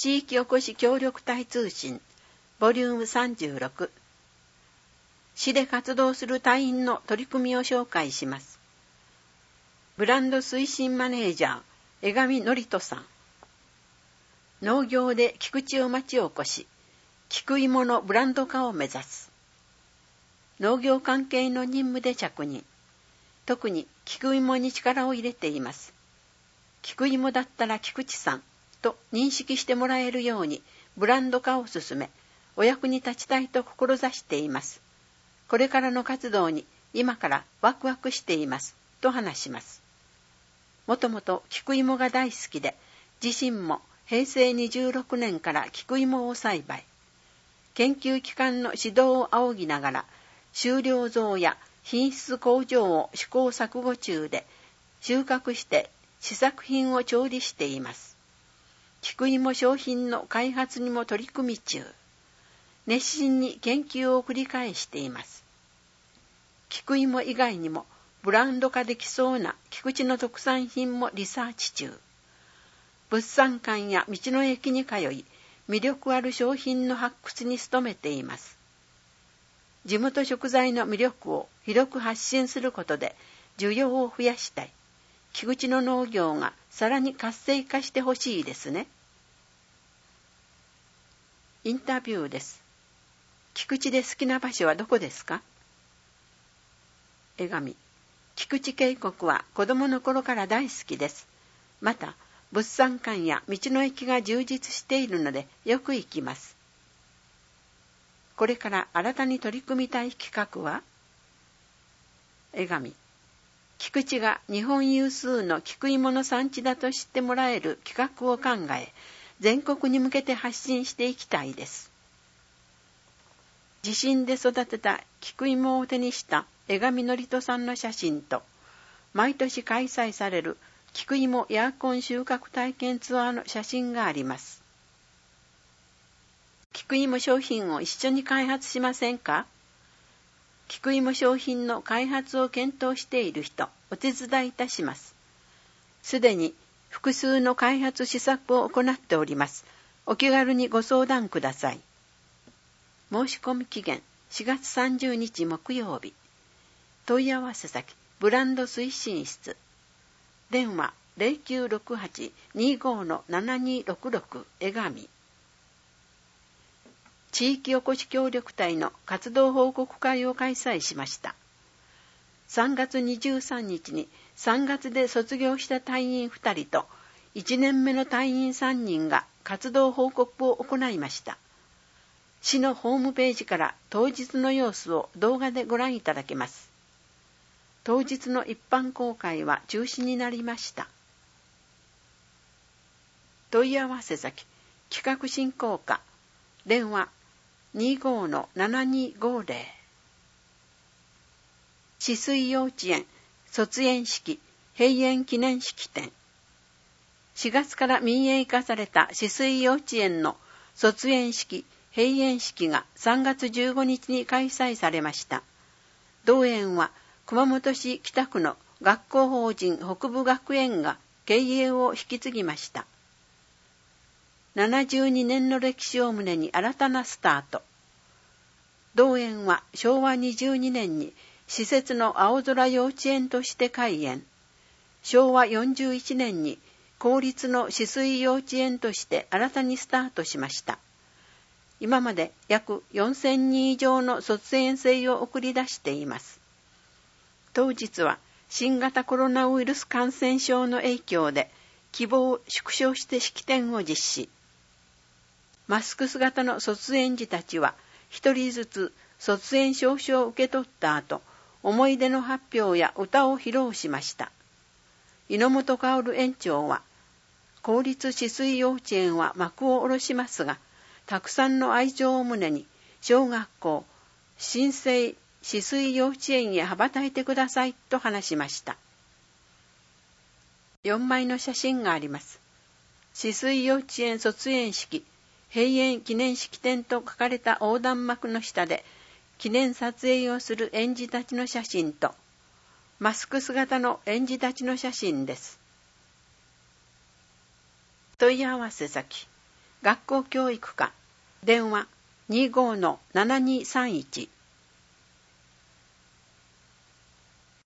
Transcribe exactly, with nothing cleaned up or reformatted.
地域おこし協力隊通信ボリュームさんじゅうろく、市で活動する隊員の取り組みを紹介します。ブランド推進マネージャー江上典人さん。農業で菊池を町おこし、菊芋のブランド化を目指す。農業関係の任務で着任。特に菊芋に力を入れています。菊芋だったら菊池さんと認識してもらえるようにブランド化を進め、お役に立ちたいと志しています。これからの活動に今からワクワクしていますと話します。もともと菊芋が大好きで、自身もへいせいにじゅうろくねんから菊芋を栽培。研究機関の指導を仰ぎながら、収量増や品質向上を試行錯誤中で、収穫して試作品を調理しています。菊芋商品の開発にも取り組み中。熱心に研究を繰り返しています。菊芋以外にもブランド化できそうな菊池の特産品もリサーチ中。物産館や道の駅に通い、魅力ある商品の発掘に努めています。地元食材の魅力を広く発信することで需要を増やしたい。菊池の農業がさらに活性化してほしいですね。インタビューです。菊池で好きな場所はどこですか？江上。菊池渓谷は子供の頃から大好きです。また、物産館や道の駅が充実しているのでよく行きます。これから新たに取り組みたい企画は？江上。菊池が日本有数の菊芋の産地だと知ってもらえる企画を考え、全国に向けて発信していきたいです。自身で育てた菊芋を手にした江上典人さんの写真と、毎年開催される菊芋エアコン収穫体験ツアーの写真があります。菊芋商品を一緒に開発しませんか？菊芋商品の開発を検討している人、お手伝いいたします。すでに複数の開発施策を行っております。お気軽にご相談ください。申し込み期限しがつさんじゅうにち木曜日。問い合わせ先ブランド推進室。電話 ゼロきゅうろくはち にーごー ななにーろくろく 江上。地域おこし協力隊の活動報告会を開催しました。さんがつにじゅうさんにちにさんがつで卒業した隊員ふたりといちねんめの隊員さんにんが活動報告を行いました。市のホームページから当日の様子を動画でご覧いただけます。当日の一般公開は中止になりました。問い合わせ先企画振興課電話 にーごー のななにーごーぜろ。止水幼稚園卒園式閉園記念式典。しがつから民営化された止水幼稚園の卒園式閉園式がさんがつじゅうごにちに開催されました。同園は熊本市北区の学校法人北部学園が経営を引き継ぎました。ななじゅうにねんの歴史を胸に新たなスタート。同園はしょうわにじゅうにねんに施設の青空幼稚園として開園。しょうわよんじゅういちねんに公立の止水幼稚園として新たにスタートしました。今まで約よんせんにん以上の卒園生を送り出しています。当日は新型コロナウイルス感染症の影響で規模を縮小して式典を実施。マスク姿の卒園児たちは一人ずつ卒園証書を受け取った後、思い出の発表や歌を披露しました。猪本薫園長は、公立止水幼稚園は幕を下ろしますが、たくさんの愛情を胸に小学校、新生止水幼稚園へ羽ばたいてくださいと話しました。よんまいの写真があります。止水幼稚園卒園式閉園記念式典と書かれた横断幕の下で記念撮影をする園児たちの写真と、マスク姿の園児たちの写真です。問い合わせ先学校教育課電話 にじゅうごのななにさんいち